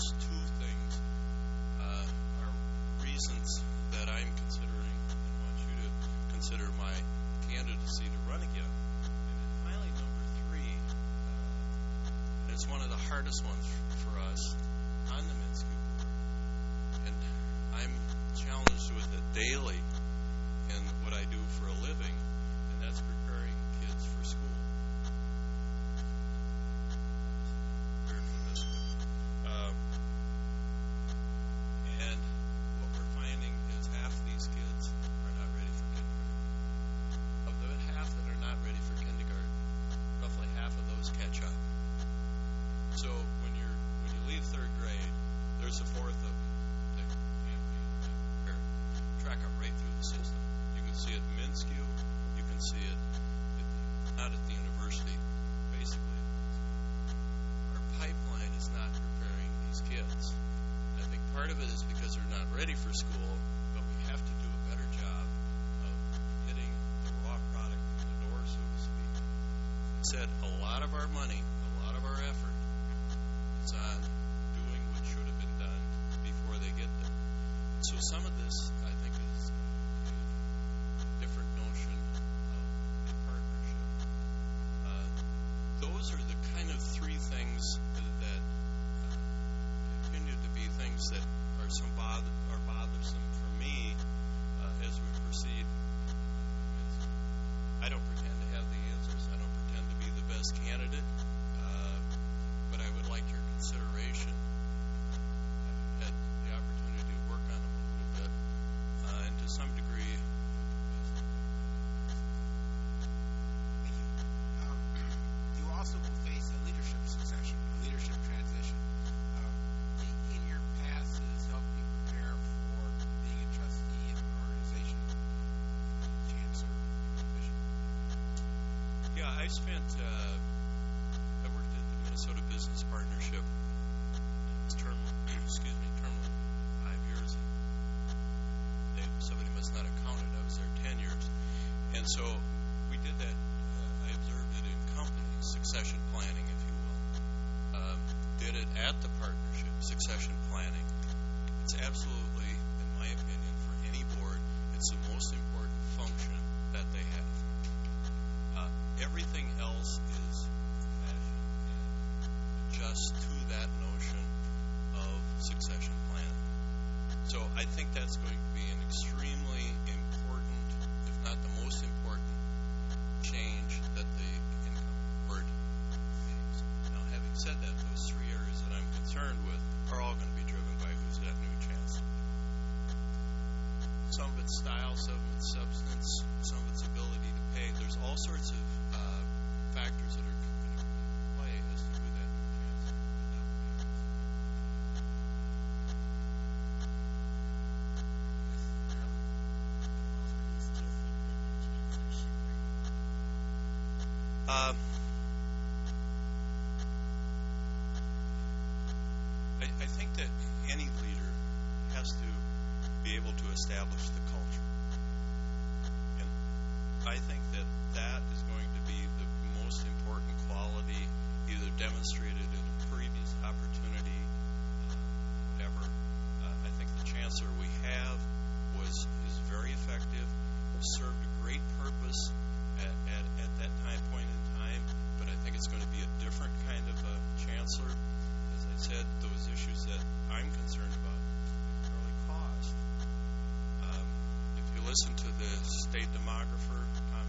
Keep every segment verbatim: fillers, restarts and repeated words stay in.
those two things uh, are reasons that I'm considering and want you to consider my candidacy to run again. And then finally, number three, uh, and it's one of the hardest ones for us on the Minsky board, and I'm challenged with it daily in what I do for a living, and that's preparing kids for school. Um, and what we're finding is half these kids are not ready for kindergarten. Of the half that are not ready for kindergarten, roughly half of those catch up. So when you're when you leave third grade, there's a fourth of them that can't be or track up right through the system. You can see it in Minsky, you can see it at the, not at the university. Basically, our pipeline is not preparing these kids. I think part of it is because they're not ready for school, but we have to do a better job of getting the raw product in the door, so to speak. I said a lot of our money, a lot of our effort is on doing what should have been done before they get there. So some of this, I think, is a different notion of a partnership. Uh, those are the kind of three things that, that uh, continue to be things that are some bother, are bothersome for me uh, as we proceed. I don't pretend to have the answers. I don't pretend to be the best candidate, uh, but I would like your consideration. I've had the opportunity to work on them a little bit, uh, and to some degree. Thank you. Um, you also will face a leadership succession, a leadership transition. Um, in, in your past, it has helped you prepare for being a trustee of an organization, chancellor, bishop. Yeah, I spent. Uh, I worked at the Minnesota Business Partnership. It's term, excuse me, term five years. They, somebody must not have counted. I was there ten years, and so we did that. Uh, I observed it in companies, succession planning, if you will. Um, did it at the partnership, succession planning. It's absolutely, in my opinion, for any board, it's the most important function that they have. Uh, everything else is fashion and adjust to that notion of succession planning. So I think that's going to be an extremely important, if not the most important, change that the income board makes. Now, having said that, those three areas that I'm concerned with are all going to be driven by who's that new chancellor. Some of it's style, some of it's substance, some of its ability to pay. There's all sorts of uh, factors that are going to play as to who that new chancellor is. Um, I, I think that any leader has to be able to establish the culture. And I think that that is going to be the most important quality, either demonstrated in a previous opportunity, uh, whatever. Uh, I think the chancellor we have was is very effective, served a great purpose at, at, at that time point in time, but I think it's going to be a different kind of a chancellor. As I said, those issues that I'm concerned about, early cost. Um, if you listen to the state demographer, Tom,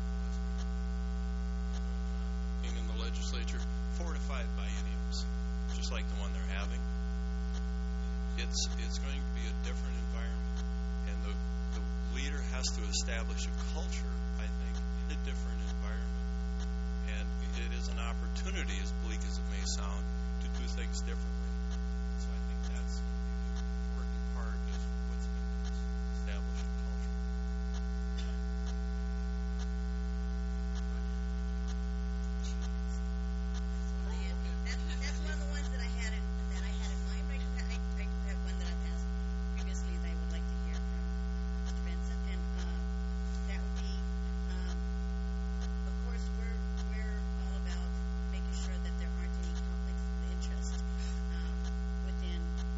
being in the legislature, four to five bienniums, just like the one they're having. It's it's going to be a different environment, and the the leader has to establish a culture, I think, in a different environment. And it is an opportunity, as bleak as it may sound, to do things differently. So I think that's the important part is what's going to establish a culture. That's, that's one of the ones that I had in, that I had in mind. But I do have, I, I do have one that I've asked previously that I would like to hear from Mister Benson, and uh, that would be, um, of course, we're we're all about making sure that there aren't any conflicts of interest um, within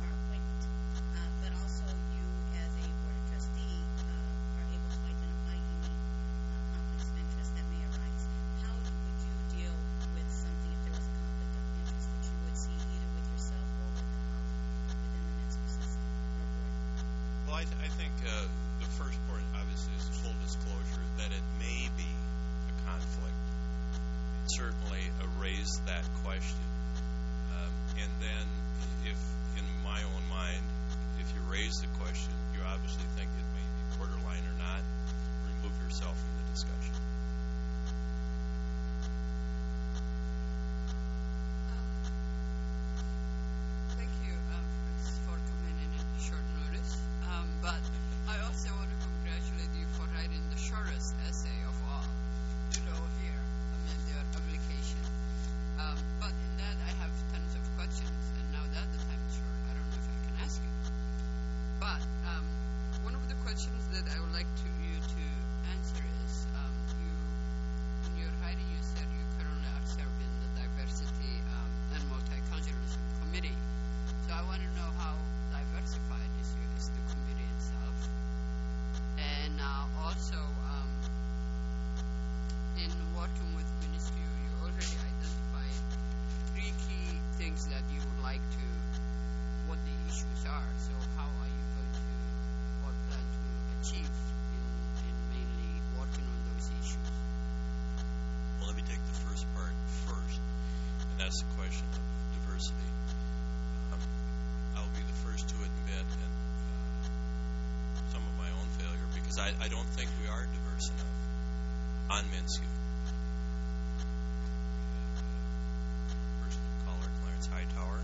uh, the first point, obviously, is full disclosure that it may be a conflict. Certainly uh, raise that question. Um, and then, if in my own mind, if you raise the question, you obviously think it may be borderline or not, remove yourself from the discussion. Um, thank you um, for coming in at short notice. Um, but I also want to congratulate you for writing the shortest essay of all, you know, here, I mean, your application. Um, but in that, I have tons of questions, and now that the time is short, I don't know if I can ask you. But um, one of the questions that I would like to, you to answer is, um, you, in your writing, you said you currently are serving the Diversity um, and Multiculturalism Committee. So I want to know how diversified is, your, is the committee itself. And uh, also, um, in working with Ministry, you already identified three key things that you would like to, what the issues are. So how are you going to, or plan to achieve in, in mainly working on those issues? Well, let me take the first part first, and that's the question of diversity. Um, I'll be the first to admit and uh, some of my own failure, because I, I don't think we are diverse enough on Minsky. Person of color, Clarence Hightower,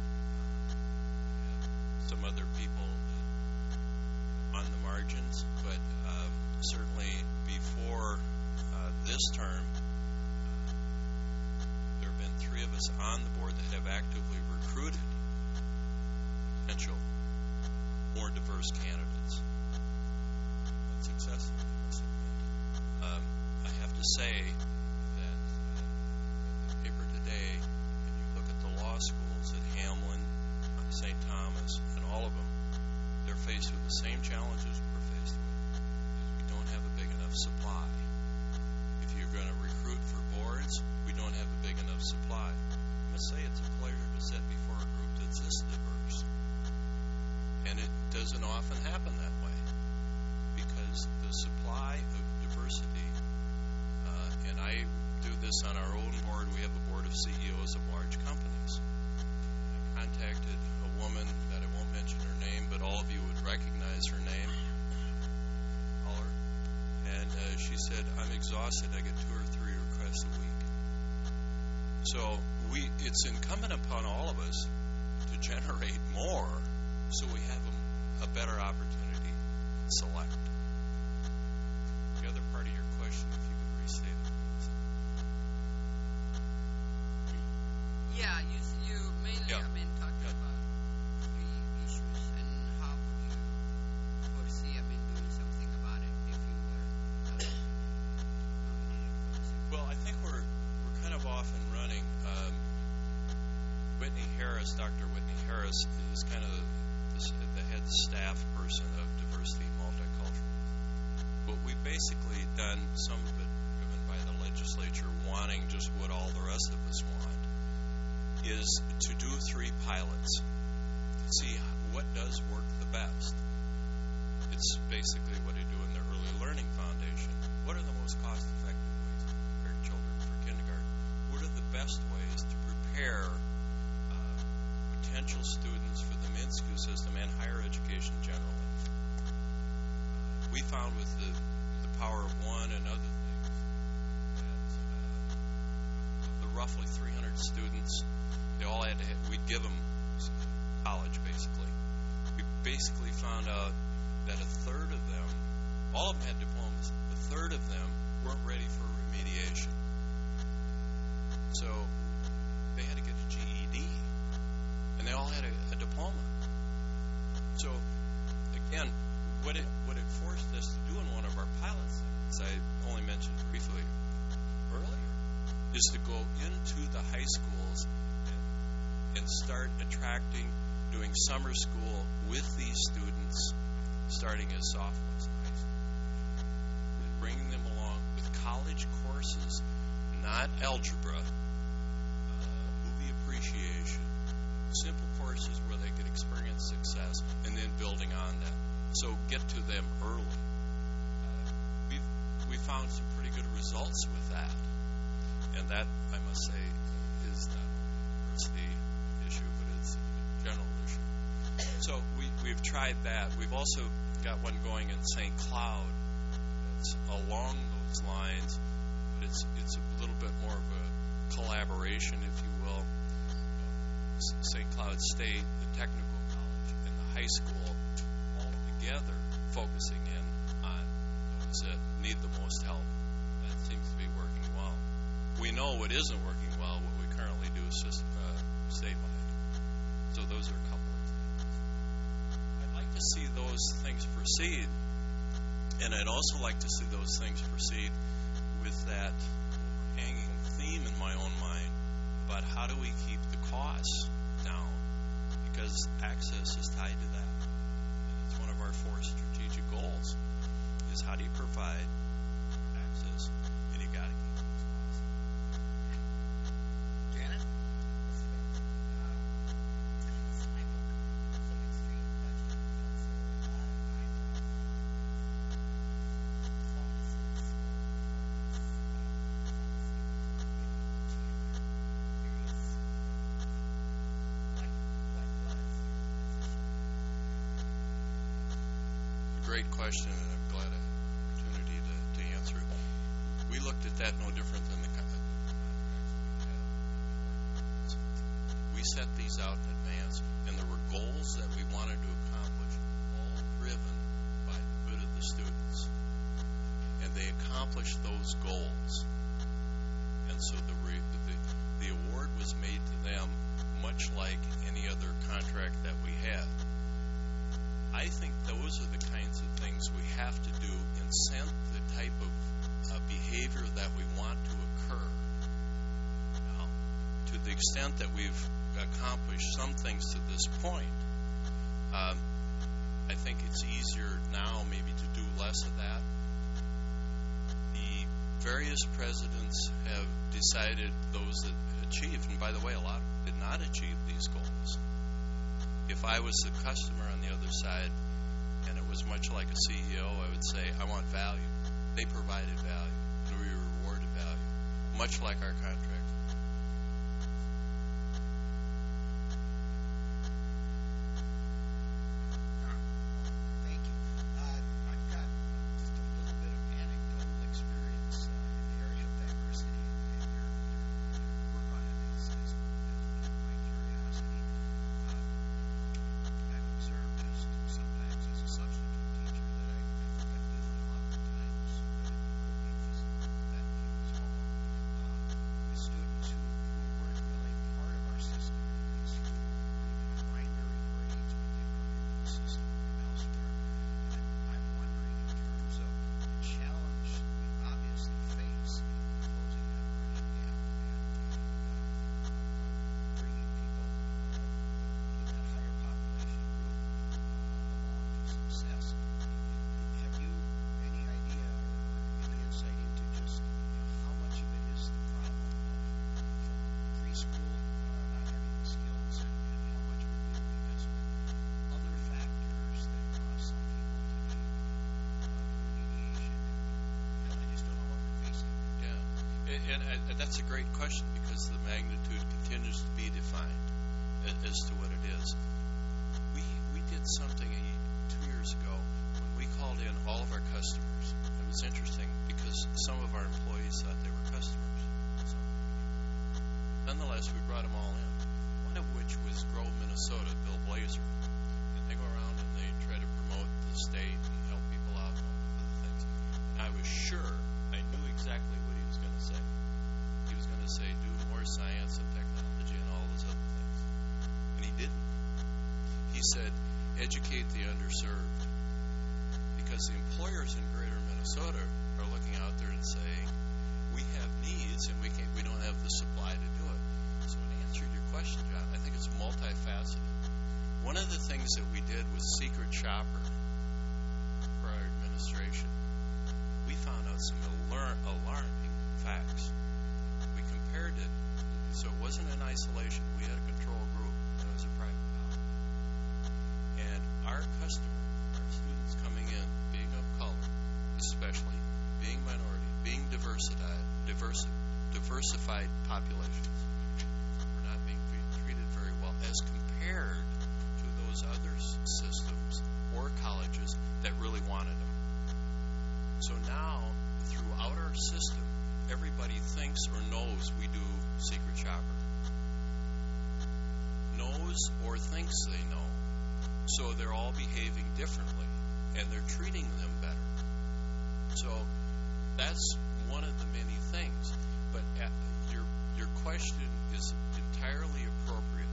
and some other people on the margins, but um, certainly before uh, this term, uh, there have been three of us on the board that have actively recruited potential more diverse candidates. Unsuccessfully, I must admit. Um, I have to say that uh, the paper today, and you look at the law schools at Hamlin, Saint Thomas, and all of them, they're faced with the same challenges we're faced with. We don't have a big enough supply. If you're going to recruit for boards, we don't have a big enough supply. I must say it's a pleasure to sit before a group that's this diverse. And it doesn't often happen that way, because the supply of diversity, uh, and I do this on our own board. We have a board of C E Os of large companies. I contacted a woman that I won't mention her name, but all of you would recognize her name, call her, and uh, she said, "I'm exhausted. I get two or three requests a week." So we, it's incumbent upon all of us to generate more, so we have a, a better opportunity to select. The other part of your question, if you could restate it, please. Yeah, you, you mainly, Yeah. I mean, talked Yeah. about three issues and how you foresee, I mean, doing something about it if you were uh, nominated for this. Well, I think we're we're kind of off and running. Um, Whitney Harris, Doctor Whitney Harris, is kind of the, the head staff person of diversity and multiculturalism. But we've basically done some of it driven by the legislature wanting just what all the rest of us want, is to do three pilots to see what does work the best. It's basically what I do in the Early Learning Foundation. What are the most cost-effective ways to prepare children for kindergarten? What are the best ways to prepare uh, potential students for the Minsky system and higher education generally? Uh, we found with the, the Power of One and other things that uh, the roughly three hundred students, they all had to have, we'd give them college basically. We basically found out that a third of them, all of them had diplomas, a third of them weren't ready for remediation. So they had to get a G E D, and they all had a, a diploma. So again, what it what it forced us to do in one of our pilots, as I only mentioned briefly earlier, is to go into the high schools and, and start attracting, doing summer school with these students, starting as sophomores in high school, and bringing them along with college courses, not algebra, uh, movie appreciation, simple courses where they could experience success, and then building on that. So get to them early. Uh, we've we found some pretty good results with that, and that, I must say, is not only the issue, but it's a general issue. So we we've tried that. We've also got one going in Saint Cloud that's along those lines. But it's it's a little bit more of a collaboration, if you will. Saint Cloud State, the technical college, and the high school all together focusing in on those that need the most help. That seems to be working well. We know what isn't working well, what we currently do is just uh, statewide. So those are a couple of things. I'd like to see those things proceed, and I'd also like to see those things proceed with that hanging theme in my own mind about how do we keep the costs down, because access is tied to that. And it's one of our four strategic goals, is how do you provide access, and you got to keep those costs. Janet? Great question, and I'm glad I had the opportunity to, to answer it. We looked at that no different than the contracts we have. We set these out in advance, and there were goals that we wanted to accomplish, all driven by the good of the students. And they accomplished those goals. And so the, re, the, the award was made to them much like any other contract that we had. I think those are the kinds of things we have to do, incent the type of uh, behavior that we want to occur. Now, to the extent that we've accomplished some things to this point, um, I think it's easier now maybe to do less of that. The various presidents have decided those that achieved, and by the way, a lot of them did not achieve these goals. If I was the customer on the other side, and it was much like a C E O, I would say, I want value. They provided value, and we rewarded value, much like our contract. Thank you. Uh, I've got just a little bit of anecdotal experience uh, in the area of diversity, and, and your, your work on it is, is piqued my curiosity. Uh, I've observed just sometimes as a substitute teacher that I, I think I've been a lot of times uh, that he was all uh, with students who, who weren't really part of our system, at least who were in primary grades, but they come into the system from elsewhere. And I'm wondering, in terms of the challenge we obviously face in closing that learning gap and, and uh, bringing people uh, to that higher population group uh, along to success. Have you any idea, any insight into just you know, how much of it is the problem of preschool uh, not having the skills, and, and how much of it really has been other factors that cause some people to need uh, remediation? And, I just don't know what we're facing. Yeah, and, and, and that's a great question, because the magnitude continues to be defined as, as to what it is. We we did something a, two years ago when we called in all of our customers. It was interesting because some of our employees thought they were customers. So, nonetheless, we brought them all in. One of which was Grove, Minnesota, Bill Blazer, and they go around and they try to promote the state and help people out and all these other things. And I was sure I knew exactly what he was going to say. He was going to say, do more science and technology and all those other things. And he didn't. He said, educate the underserved. Because the employers in greater Minnesota are looking out there and saying, we have needs and we can't, we don't have the supply to do it. So in answer to your question, John, I think it's multifaceted. One of the things that we did was secret shopper for our administration. We found out some alar- alarming facts. We compared it, so it wasn't in isolation. We had a control group, and it was a private college. And our customer, our student diversified populations. We're not being treated very well as compared to those other systems or colleges that really wanted them. So now, throughout our system, everybody thinks or knows we do secret shopper. Knows or thinks they know. So they're all behaving differently, and they're treating them better. So that's one of the many things. But your your question is entirely appropriate.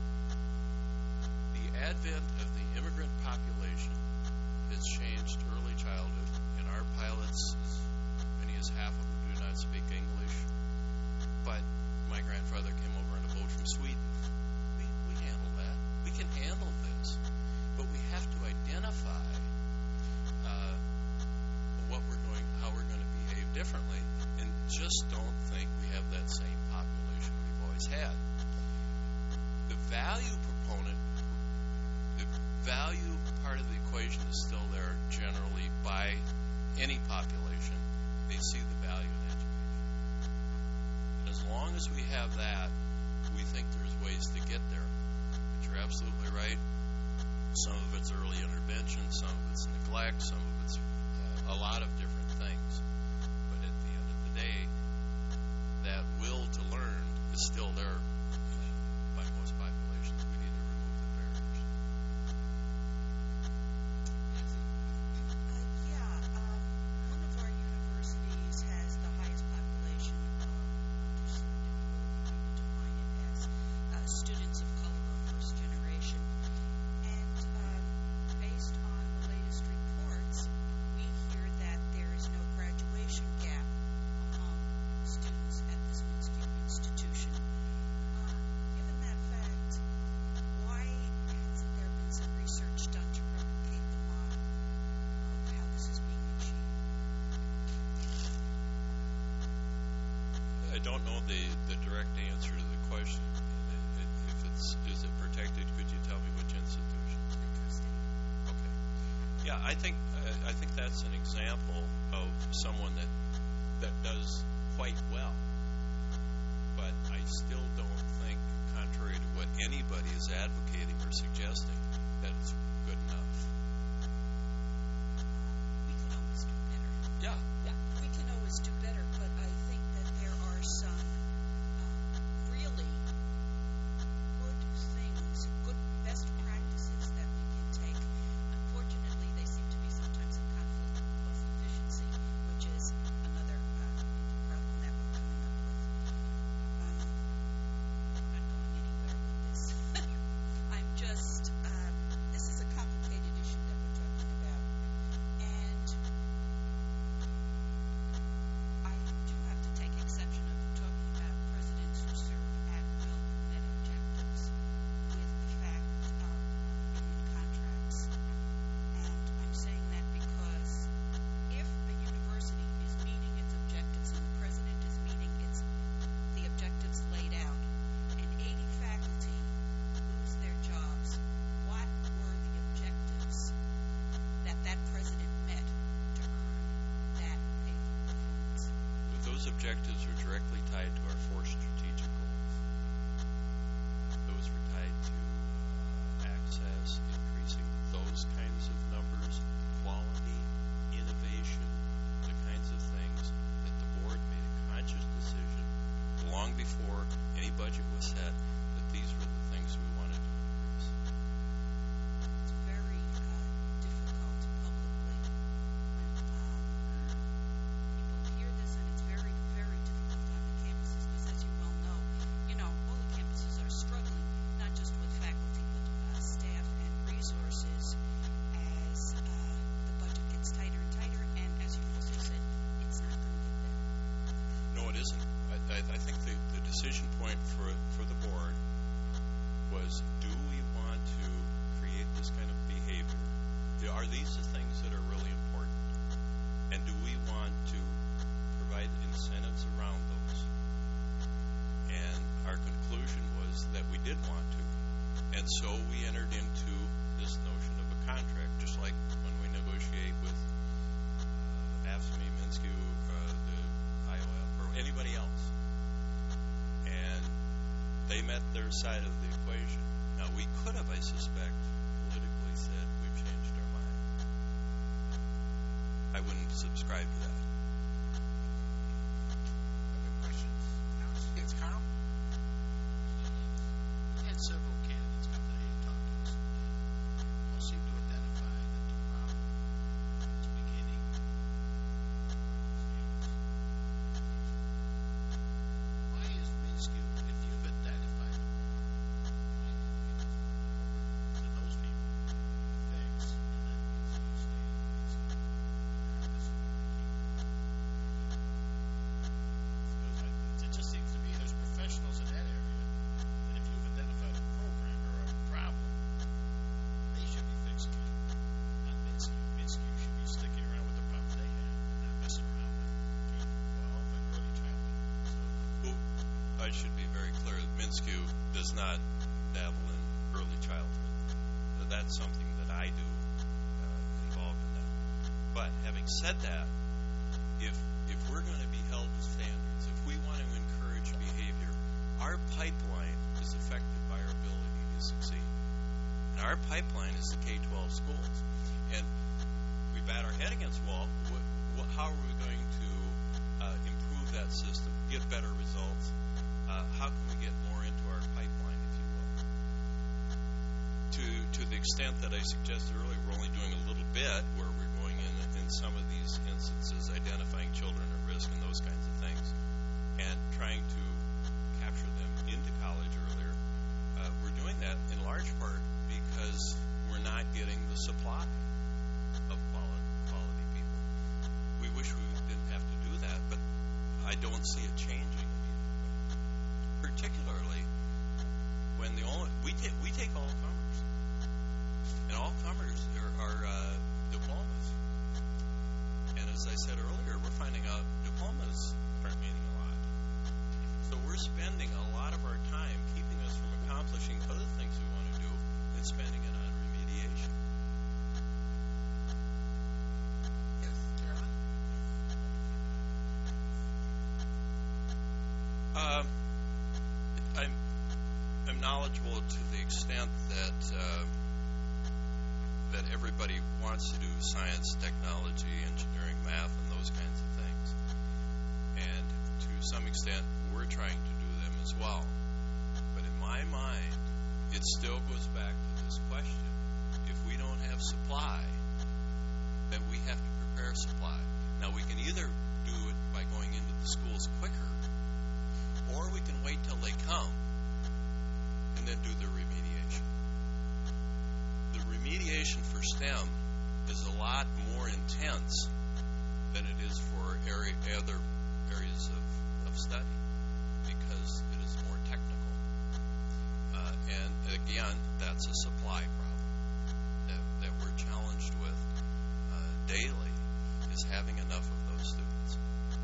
The advent of the immigrant population has changed early childhood, and our pilots, as many as half of them, do not speak English. But my grandfather came over on a boat from Sweden. We, we handle that. We can handle this. But we have to identify uh, what we're doing, how we're going to behave differently, and just don't think we have that same population we've always had. The value proponent, the value part of the equation is still there generally by any population. They see the value in education. And as long as we have that, we think there's ways to get there. But you're absolutely right. Some of it's early intervention, some of it's neglect, some of it's uh, a lot of different things. But at the end of the day, that will to learn is still there by most populations. We need to remove the barriers. Uh, yeah, um, one of our universities has the highest population of underserved, if you will define it as uh, students of color or first generation. And um, based on the latest reports, we hear that there is no graduation gap among students at this institution. Um, given that fact, why hasn't there been some research done to replicate the model of how this is being achieved? I don't know the, the direct answer to the question. If it's is it protected, could you tell me which institution? Okay. Yeah, I think uh, I think that's an example of someone that that does quite well. But I still don't think, contrary to what anybody is advocating or suggesting, that it's good enough. We can always do better. Yeah. Yeah, we can always do better, but I think that there are some uh, really good things, good best practices that we can take. Unfortunately, they seem to be sometimes in conflict with cost efficiency, which is another uh, major problem that we're coming up with. Um, I'm not going anywhere with this. I'm just, um, this is a complicated issue that we're talking about. And I do have to take exception of talking about presidents who serve at will net objectives with the fact of union contracts. And I'm saying that because if a university is meeting its objectives and the president is meeting its the objectives laid out, and eighty faculty lose their jobs, what were the objectives that that president met to earn that pay for performance? Those objectives are directly tied to our four strategic goals. Those were tied to uh, access, increasing those kinds of numbers, quality, innovation, the kinds of things that the board made a conscious decision long before any budget was set that these were the things we wanted to increase. It's very uh, difficult publicly when um, people hear this, and it's very, very difficult on the campuses because, as you well know, you know, all the campuses are struggling, not just with faculty, but uh, staff and resources as uh, the budget gets tighter and tighter, and as you also said, it's not going to get better. No, it isn't. I, I, I think the, the decision point for for the board was, do we want to create this kind of behavior? Are these the things that are really important? And do we want to provide incentives around those? And our conclusion was that we did want to. And so we entered into this notion of a contract, just like when we negotiate with uh, AFSCME, Minsky, uh, the I O F, or anybody else. they met their side of the equation. Now, we could have, I suspect, politically said we've changed our mind. I wouldn't subscribe to that. Other questions? Yes, Carl? We had several candidates come today and talk to us. They all seem to identify that the problem is beginning with students. Why is Minsky, if you've identified the problem, why didn't you get to those people fix and let Minsky stay in Minsky? Regardless of what they keep. Because I, it just seems to me there's professionals in that area that if you've identified a program or a problem, they should be fixing it. Not Minsky. Minsky should be sticking around with the problems they have, not messing around with K through twelve and early childhood. So, Well, I should be very clear that Minsky does not dabble in early childhood. So that's something that I do uh, involved in that. But having said that, if if we're going to be held to standards, if we want to encourage behavior, our pipeline is affected by our ability to succeed. And our pipeline is the K twelve schools. And we bat our head against the wall. What, what, how are we going to uh, improve that system, get better results? Uh, how can we get more into our pipeline, if you will? To to the extent that I suggested earlier, we're only doing a little bit where we're going in in some of these instances, identifying children at risk and those kinds of things, and trying to capture them into college earlier. Uh, we're doing that in large part because we're not getting the supply of quality, quality people. We wish we didn't have to do that, but I don't see it changing immediately. Particularly when the only we take we take all comers, and all comers are, are uh, diplomas. And as I said earlier, we're finding out diplomas aren't meaning a lot. So we're spending a lot of our time keeping us from accomplishing other things we want to do and spending it on remediation. Yes, Carolyn? Um, I'm I'm knowledgeable to the extent that uh, that everybody wants to do science, technology, engineering, math, and those kinds of things. And to some extent, we're trying to do them as well. But in my mind, it still goes back to this question. If we don't have supply, then we have to prepare supply. Now, we can either do it by going into the schools quicker, or we can wait till they come and then do the remediation. The remediation for STEM is a lot more intense than it is for area, other areas of, of study because it is more technical. Uh, and again, that's a supply problem that, that we're challenged with uh, daily, is having enough of those students.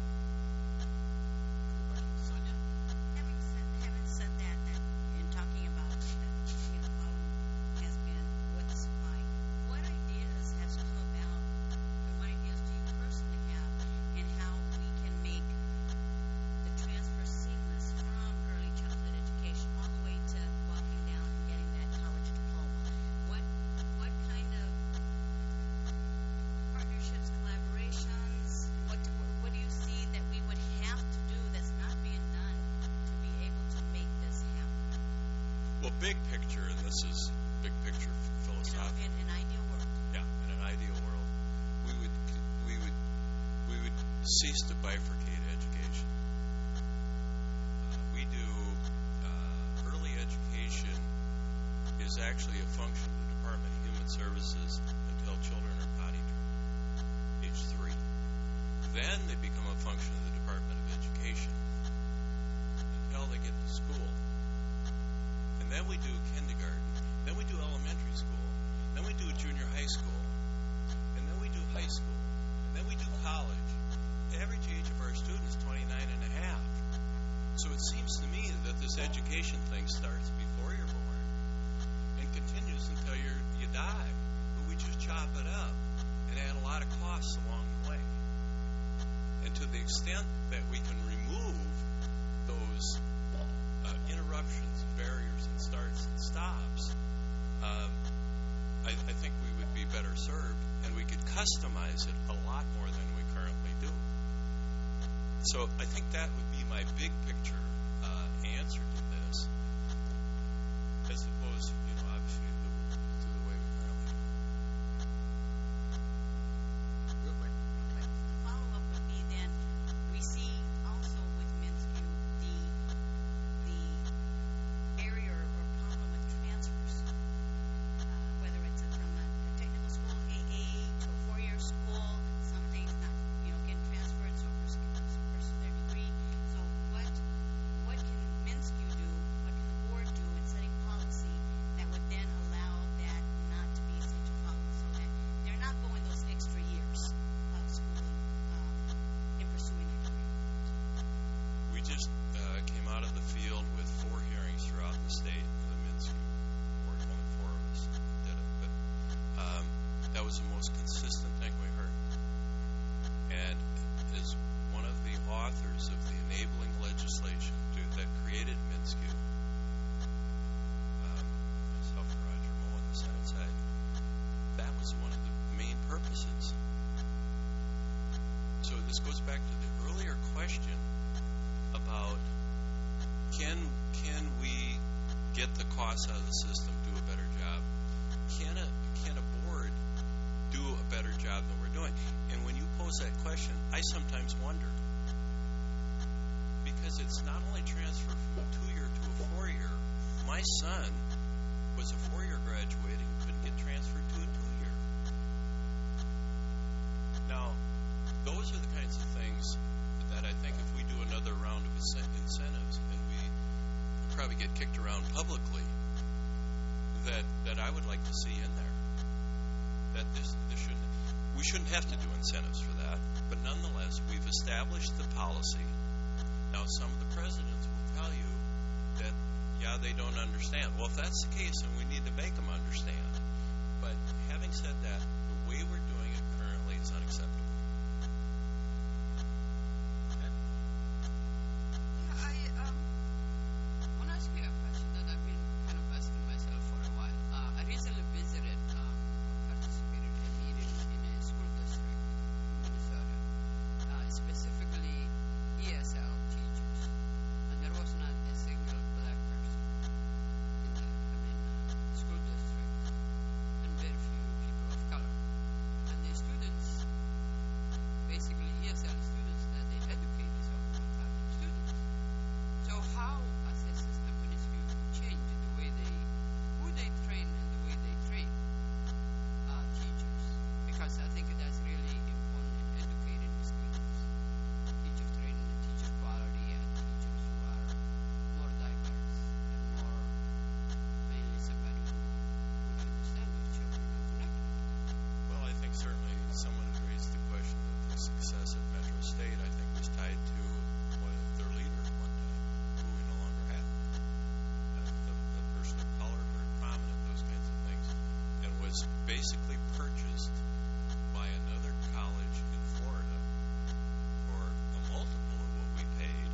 Sonia? Having said, having said that, that in talking about that, you know, problem has been with the supply, what ideas has come about, or what ideas do you personally have in how we can make the transfer seamless from early childhood education all the way to walking down and getting that college diploma? What what kind of partnerships, collaborations, what do, what do you see that we would have to do that's not being done to be able to make this happen? Well, big picture, and this is big picture You know, philosophy. in an ideal world. Yeah, in an ideal world, we would we would we would cease to bifurcate education. Uh, we do uh, early education is actually a function of the Department of Human Services until children are potty trained, age three. Then they become a function of the Department of Education until they get to school. And then we do kindergarten. Then we do elementary school. Then we do junior high school. And then we do high school. And then we do college. The average age of our students is twenty-nine and a half. So it seems to me that this education thing starts before you're born and continues until you're, you die. But we just chop it up and add a lot of costs along the way. And to the extent that we can remove those uh, interruptions So I think that would be my big picture uh, answer to this, as opposed, you know, obviously to, to the way we currently do. Real quick. But the follow-up would be then, we see also with Minskew the the area or problem with transfers, uh, whether it's from a, a technical school, A A, to a four-year school, some things not, you know, getting transferred, so for pursue their degree. So what what can Minskew do? What can the board do in setting policy that would then allow that not to be such a problem, so that they're not going those extra years of schooling um, in pursuing their degree? We just uh, came out of the field with four hearings throughout the state of the Minskew board. Only four of us did it, but um, that was the most consistent thing we heard. And as one of the authors of the enabling legislation to, that created Minskew, um, myself and Roger Moe on the Senate side, that was one of the main purposes. So this goes back to the earlier question about can can we get the costs out of the system, do a better job? Can a can a board do a better job than we're doing? And when you pose that question, I sometimes wonder, because it's not only transfer from a two-year to a four-year. My son was a four-year graduating, couldn't get transferred to a two-year. Now, those are the kinds of things that I think if we do another round of incentives, and we probably get kicked around publicly, that that I would like to see in there. That this, this shouldn't, we shouldn't have to do incentives for that, but nonetheless, we've established the policy. Now, some of the presidents will tell you that, yeah, they don't understand. Well, if that's the case, then we need to make them understand. But having said that, the way we're doing it currently is unacceptable. Yeah, I um, want to ask you a question that I've been kind of asking myself for a while. Uh, I recently visited, um, participated in a meeting in a school district in Minnesota, uh, specifically E S L teachers, and there was not a single black person in the, I mean, uh, school district, and very few people of color. And the students, basically E S L students that they educate is all white students. So how, as a system, Minskew change the way they, who they train and the way they train uh, teachers? Because I think that's really important in educating the students. Teacher training and teacher quality, and teachers who are more diverse and more mainly somebody who would understand their children and connect with them. Well, I think certainly someone had raised the question that the success at Metro State, I think, was tied to one of their leaders one time, who we no longer have. Uh, the, the person of color, very prominent, those kinds of things, and was basically purchased by another college in Florida for a multiple of what we paid,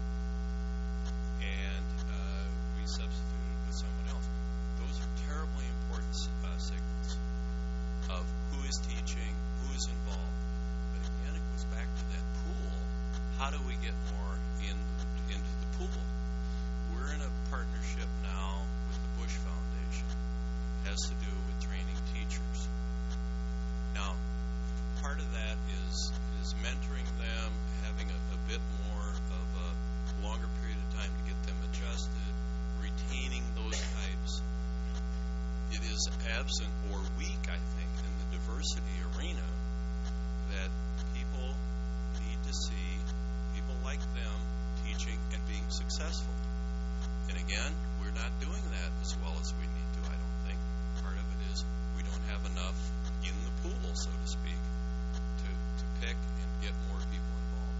and uh, we substituted with someone else. Those are terribly important uh, signals of who is teaching, who is involved. But again, it goes back to that pool. How do we get more in into the pool? We're in a partnership now with the Bush Foundation. It has to do with training teachers. Now, part of that is is mentoring them, having a, a bit more of a longer period of time to get them adjusted, retaining those types. It is absent or weak, I think, in the diversity arena that people need to see people like them teaching and being successful. And again, we're not doing that as well as we need to, I don't think. Part of it is we don't have enough in the pool, so to speak, to, to pick and get more people involved.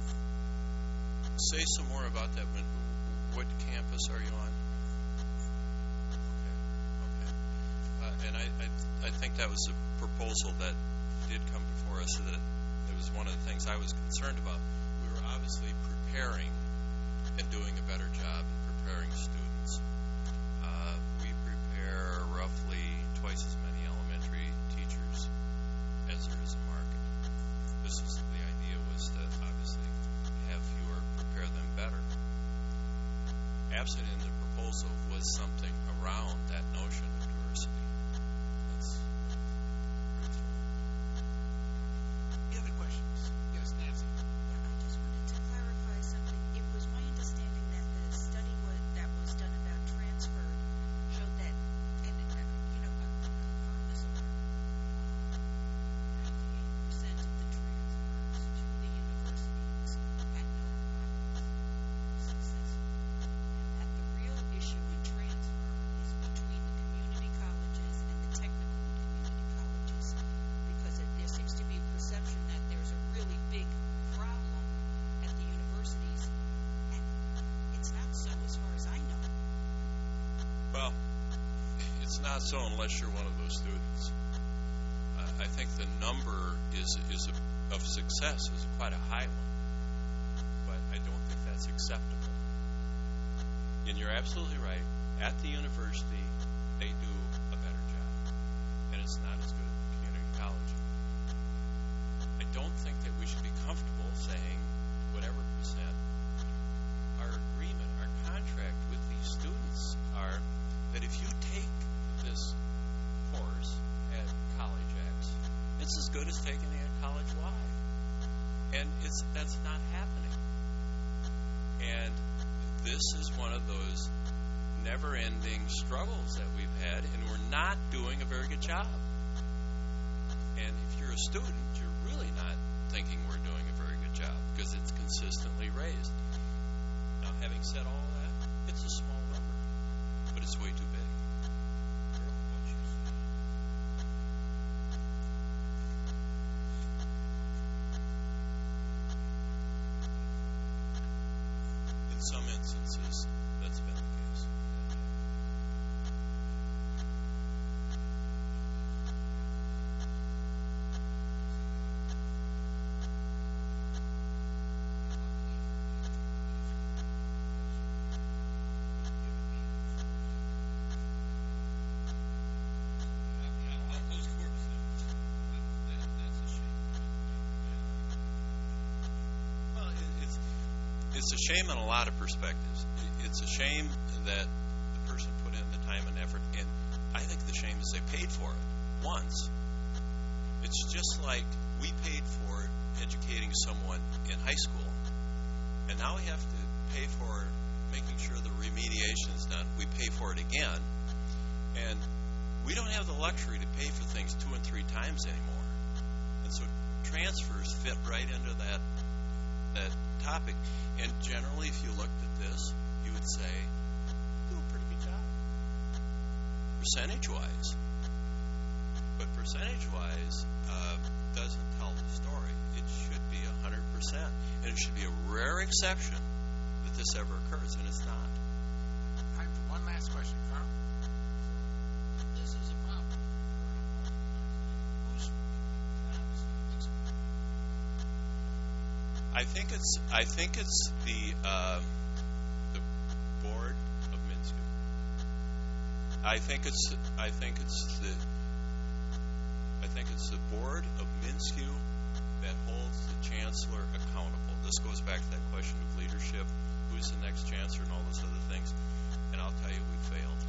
Say some more about that. What campus are you on? that was a proposal that did come before us. That it was one of the things I was concerned about. We were obviously preparing and doing a better job in preparing students. Uh, we prepare roughly twice as many elementary teachers as there is a market. This is the idea was to obviously have fewer, prepare them better. Absent in the proposal was something around that notion of diversity. That's Any other questions? Yes, Nancy. Yeah, I just wanted to clarify something. It was my understanding that the study was, that was done about transfer showed that, and uh, you know, on on this order, ninety-eight percent of the transfers to the universities had no success. And that the real issue in transfer is between the community colleges and the technical and community colleges, because it, there seems to be a perception that there's a really big problem at the universities, and it's not so as far as I know. Well, it's not so unless you're one of those students. Uh, I think the number is is a, of success is quite a high one, but I don't think that's acceptable. And you're absolutely right. At the university, they do a better job, and it's not as good at the community college. I don't think that we should be comfortable saying whatever percent. Our agreement, our contract with these students are that if you take this course at College X, it's as good as taking it at College Y. And it's that's not happening. And this is one of those never-ending struggles that we've had, and we're not doing a very good job. And if you're a student, you're really not thinking we're doing a very good job because it's consistently raised. Now, having said all that, it's a small number, but it's way too big. In some instances, that's been the case. Well, it- it's it's a shame in a lot of perspectives. It- It's a shame that the person put in the time and effort, and I think the shame is they paid for it once. It's just like we paid for educating someone in high school, and now we have to pay for making sure the remediation is done. We pay for it again, and we don't have the luxury to pay for things two and three times anymore. And so transfers fit right into that that topic. And generally, if you looked at this, you would say, do a pretty good job, percentage-wise. But percentage-wise uh, doesn't tell the story. It should be one hundred percent. And it should be a rare exception that this ever occurs, and it's not. Time for one last question, Carl. This is a problem. Who's obviously fixing it? I think it's I think it's the uh, the board of Minsky. I think it's I think it's the I think it's the board of Minsky that holds the chancellor accountable. This goes back to that question of leadership, who's the next chancellor, and all those other things. And I'll tell you, we failed.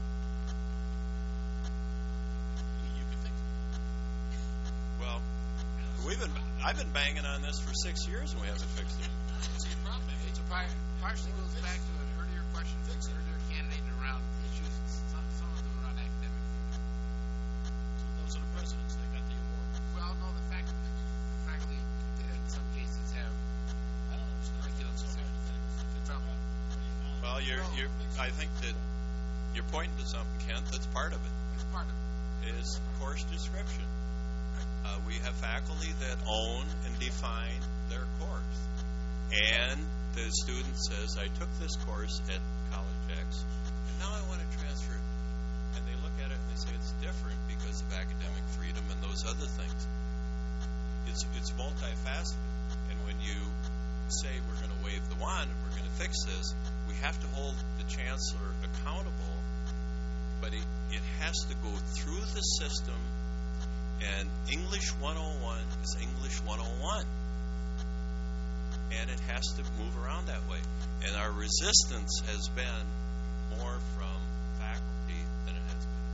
You can fix it. Well, we've been I've been banging on this for six years and we haven't fixed it. See a problem. It par- partially goes back to an earlier question from an earlier candidate around issues, some, some of them around academic freedom. So those are the presidents. They got the award. Well, no, the fact that the faculty in some cases have I don't understand. curriculum It's so hard to fix. the trouble. Well, you're you're I think that you're pointing to something, Kent, that's part of it. It's part of it. Is course description. Uh, we have faculty that own and define their course. And the student says, I took this course at College X, and now I want to transfer it. And they look at it and they say it's different because of academic freedom those other things. It's it's multifaceted, and when you say we're going to wave the wand and we're going to fix this, we have to hold the chancellor accountable, but it, it has to go through the system, and English one oh one is English one oh one, and it has to move around that way. And our resistance has been more from faculty than it has been.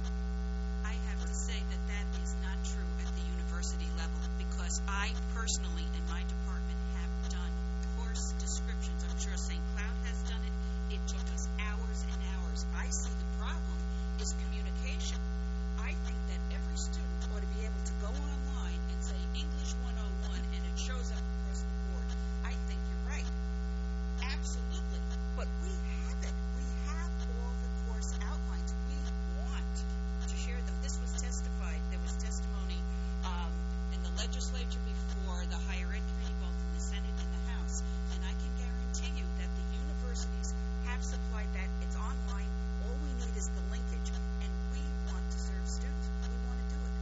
I have to say that that is not true at the university level, because I personally in my department have done course descriptions. I'm sure Saint Cloud has done it. It took us hours and hours. I see the problem is communication. I think that every student ought to be able to go online and say English one oh one and it shows up across the board. I think you're right. Absolutely. But we have it. We have all the course outlines. We want to share them. This was testified. There was testimony um, in the legislature before the higher ed committee, both in the Senate and the House. And I can guarantee you that the universities have supplied that. It's online. All we need is the linkage. And we want to serve students. We want to do it.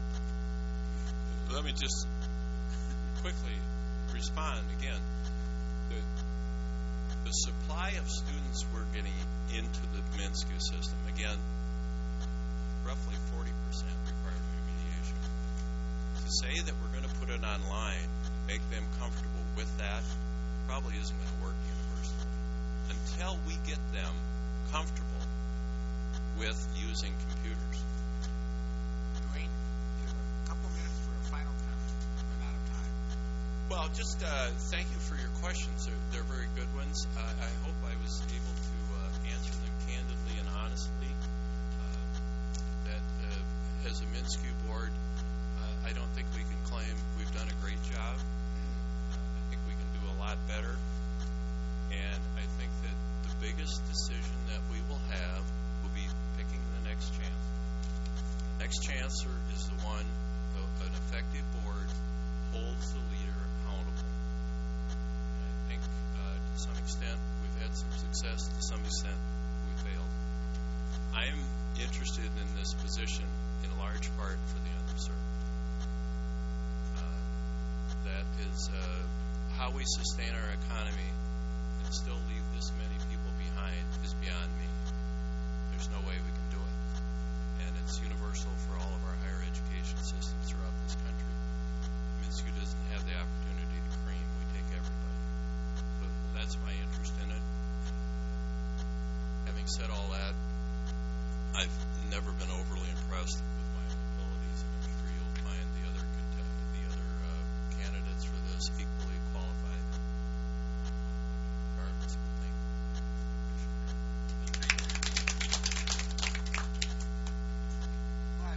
Let me just quickly respond again. The, the supply of students we're getting into the MnSCU system, again, roughly forty percent require remediation. To say that we're going to put it online, make them comfortable with that, probably isn't going to work universally. Until we get them comfortable with using computers. Dwayne, you have a couple minutes for a final comment. We're out of time. Well, just uh, thank you for your questions. They're, they're very good ones. Uh, I hope I was able to uh, answer them candidly and honestly. Uh, that uh, as a MnSCU board, uh, I don't think we can claim we've done a great job. Uh, I think we can do a lot better. And I think that the biggest decision that we will have will be picking the next chancellor. The next chancellor is the one, uh, an effective board holds the leader accountable. And I think uh, to some extent we've had some success, to some extent we failed. I am interested in this position in large part for the underserved. Uh, that is uh, how we sustain our economy and still leave this many people behind is beyond me. There's no way we can do it. And it's universal for all of